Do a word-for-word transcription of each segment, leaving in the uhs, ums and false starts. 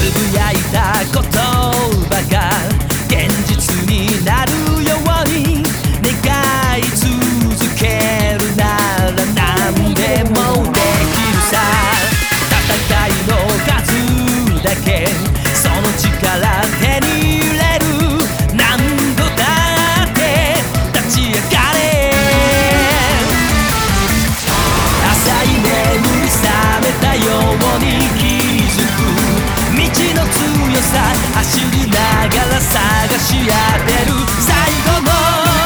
ぶやいた言葉が現実になるように願い続けるなら何でもできるさ。戦いの数だけその力手に入れる。何度だって立ち上がれ。浅い眠り覚めたように気づく道の強さ走りながら探し当てる。最後の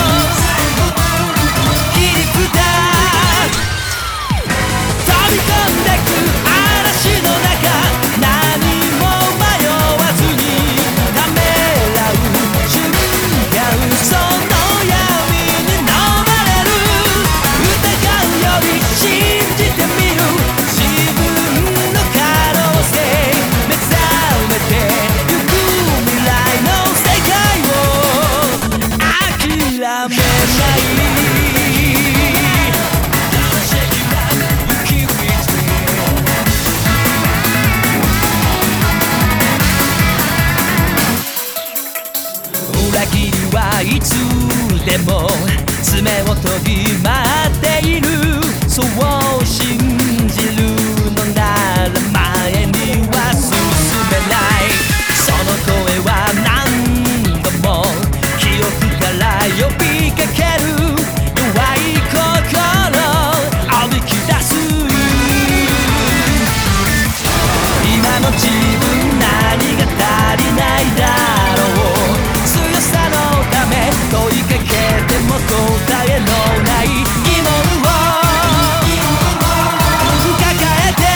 切り札飛び込んでく嵐の中何も迷わずにためらう瞬間その闇に飲まれる。疑うより信じてみる自分の可能性目覚めてゆく未来の世界を諦めない裏切りはいつでも爪を研ぎ回っている。そう信じるのなら前には進めない。その声は何度も記憶から呼びかける。弱い心おびき出す。今の自分何が足りないだろう。強さのため問いかけても答えのない疑問を抱えて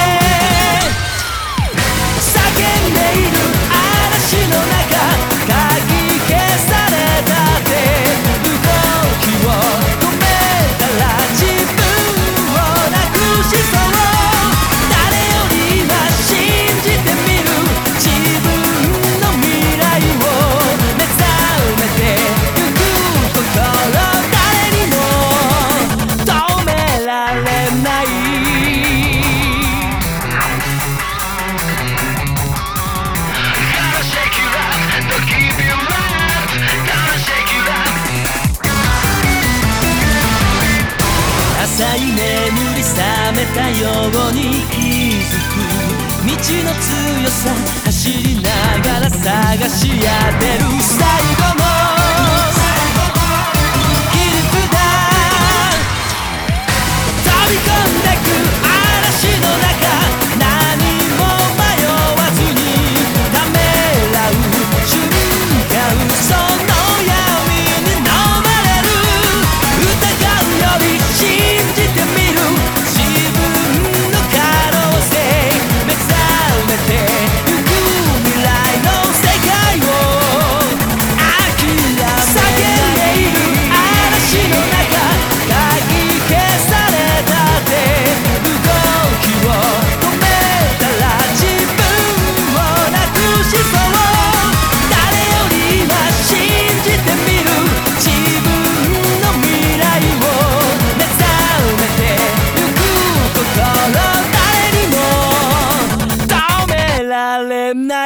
叫んでいる嵐の中かき消されたって動きを止めたら自分をなくしそう。誰より今信じてみる自分の未来を目覚めてゆく心誰にも止められない。浅い眠り覚めたように気づく道の強さ走りながら探し当てる。最後の切り札飛び込んでく嵐の中何も迷わずにためらう瞬間その闇に飲まれる。疑うより信じてみる自分の可能性目覚めてゆく未来の世界を諦め叫んでいる嵐の中かき消されたって動きを止めたら自分をなくしそう。誰より今信じてみる自分の未来を目覚めてゆく心誰にも止められない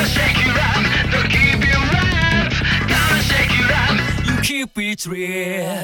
。Keep it real.